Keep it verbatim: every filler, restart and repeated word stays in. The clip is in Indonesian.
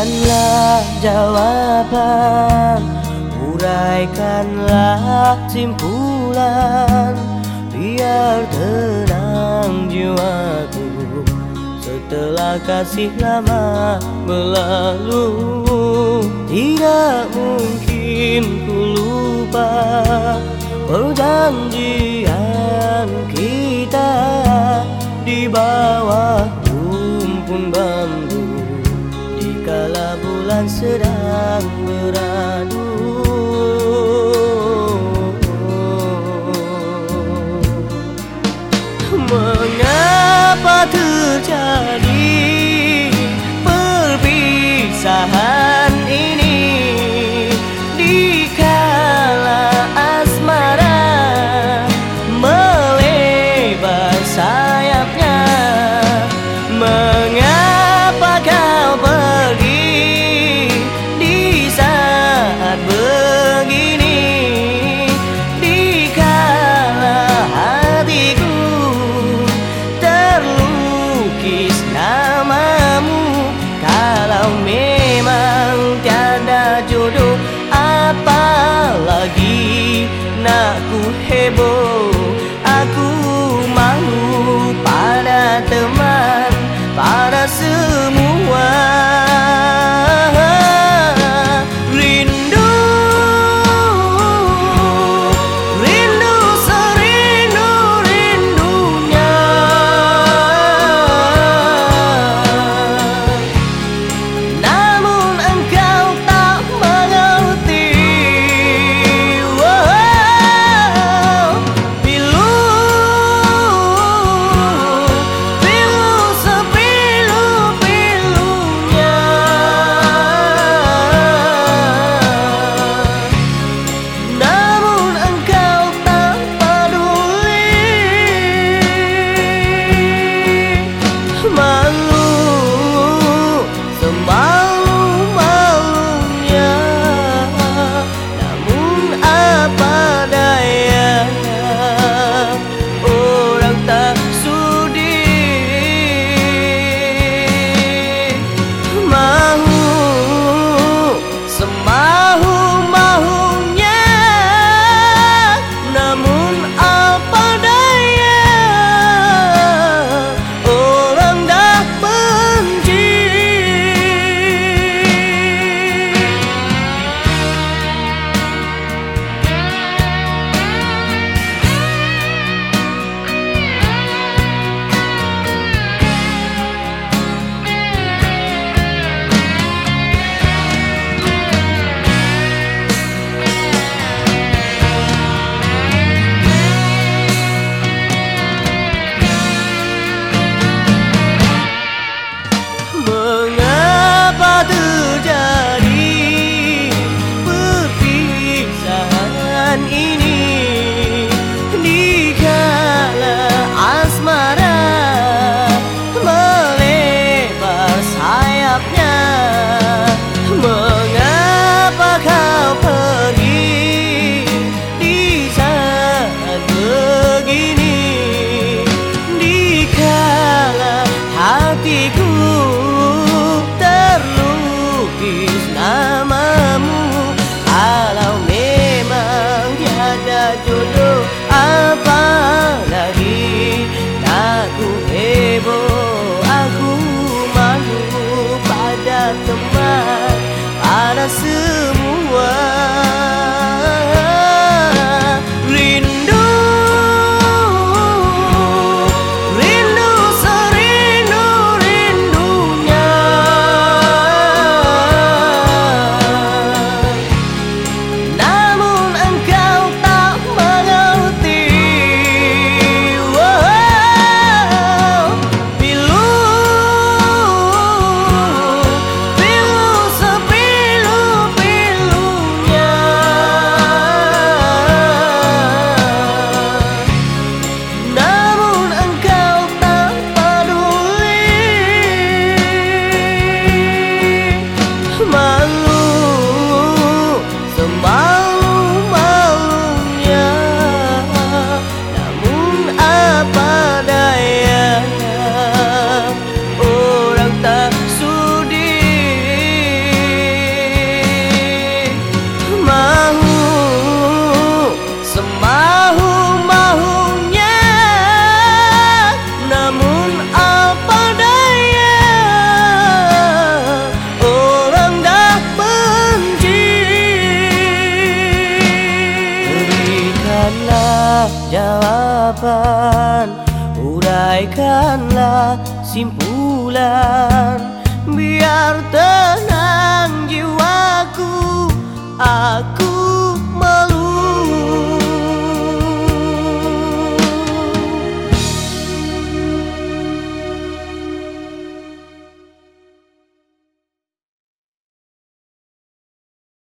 Berikanlah jawaban, uraikanlah simpulan, biar tenang jiwaku setelah kasih lama berlalu. Tidak mungkin ku lupa perjanjian kita di bawah rumpun bambu, dikala bulan sedang beradu. Mengapa terjadi perpisahan ini, dikala asmara melebar sayapnya? Mengapa kau pergi di saat begini, dikala hatiku terlukis namamu? Kalau memang tiada jodoh, apalagi nak ku heboh. Aku malu pada teman, pada semua. Rindu, rindu serindu-rindunya, namun engkau tak mengerti. Wow. jawaban, uraikanlah simpulan. Biar tenang jiwaku, aku